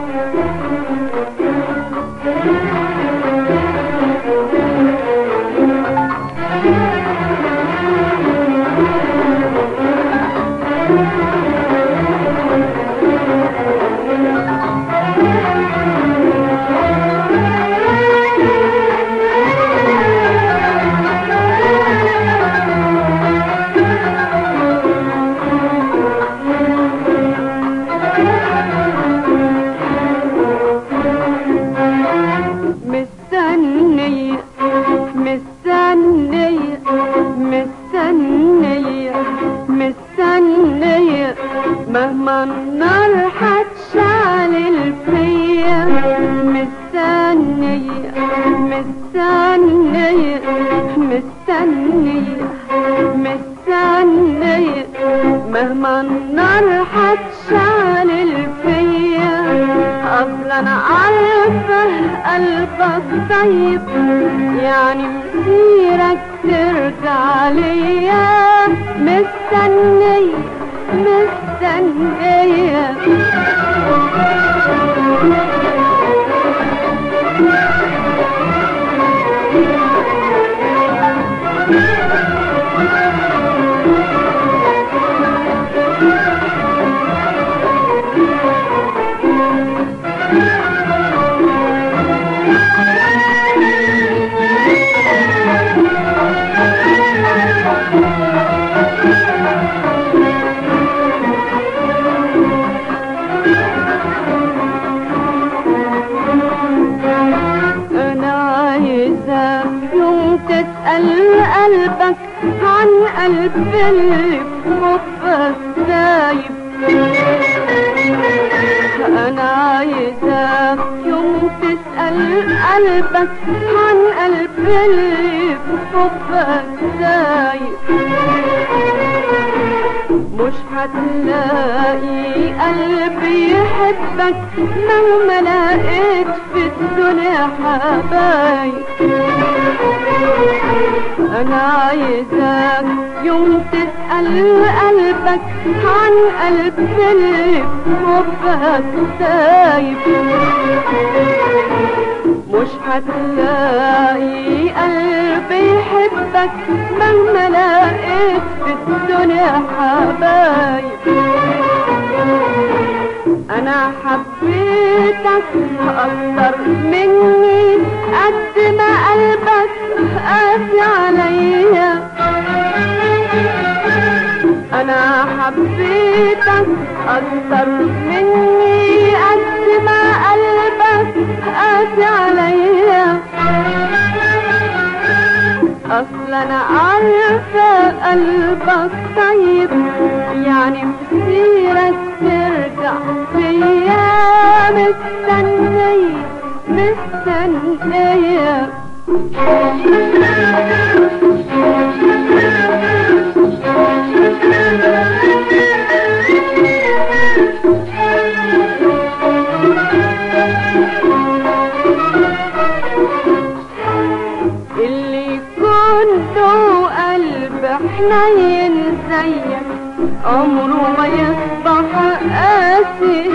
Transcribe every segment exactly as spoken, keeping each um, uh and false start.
مهما النار هتشعل فيا، مستنية مستنية مستنية مستنية، مهما النار هتشعل فيا. اصل انا عارفة قلبك طيب، يعني مسيرك ترجع ليا. مستنية مستنية قلبك عن قلب اللي في مخك دايب. انا عايزاك يوم تسأل قلبك عن قلب اللي في مخك دايب. مش هتلاقي قلب يحبك مهما لقيت في الدنيا حبايب. انا عايزاك يوم تسأل قلبك عن قلب اللي في حبك دايب. مش هتلاقي قلب يحبك مهما لقيت في الدنيا حبايب. انا حبيتك اكتر مني قد ما قلبك قاسي عليا. انا حبيتك اكتر مني قد ما قلبك قاسي عليا. اصل انا عارفة قلبك طيب، يعني مسيرك ترجع فيا. مستنية مستنية اللي كنته قلب حنين زيك عمره ما يصبح قاسي،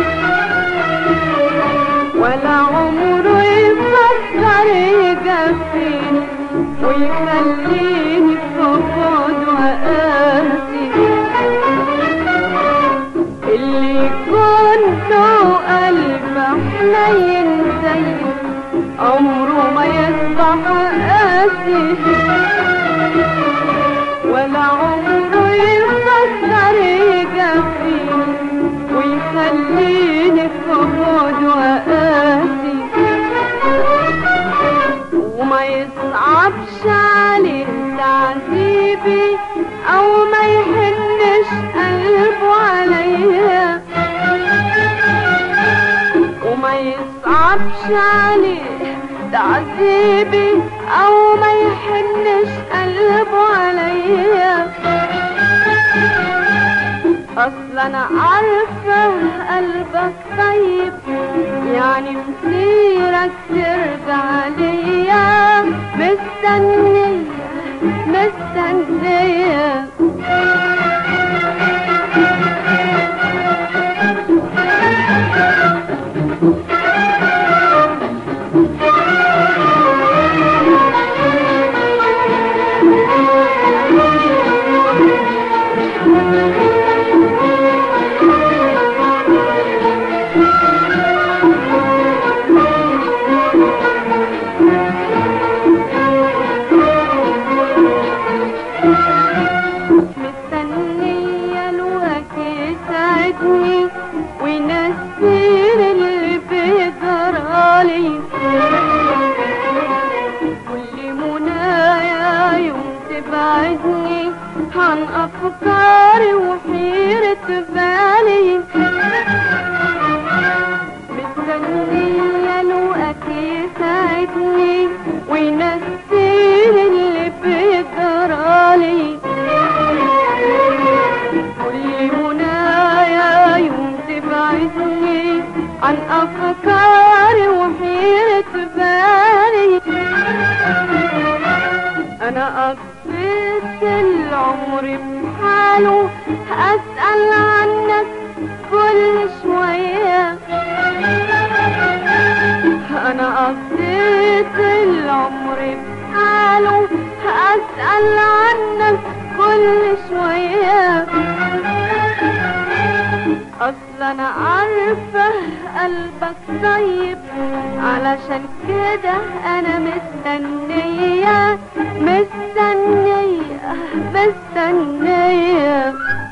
ولا عمره يفكر يجفيني ويخليني في خد وقاسي. اللي كنته قلب حنين زيك عمره ما يصبح قاسي، ولا عمره يفكر يجفيني ويخليني في خد وقاسي. وما يصعبش عليه تعذيبي او ما يحنش قلبه عليا. وما يصعبش عليه تعذيبي او ما يحنش قلبه عليا. اصل انا عارفة قلبك طيب، يعني مسيرك ترجع ليا. مستنية مستنية بالي. كل منايا يوم تبعدني عن أفكاري وحيرة بالي. مستنية لقاك يساعدني وينسيني اللي بيجرالي. كل منايا يوم تبعدني عن أفكاري وحيرة بالي. أنا قضيت العمر بحاله أسأل عنك كل شوية. أنا قضيت العمر بحاله أسأل عنك كل شوية. أصل أنا عارفة قلبك طيب علشان كده أنا مستنية مستنية مستنية.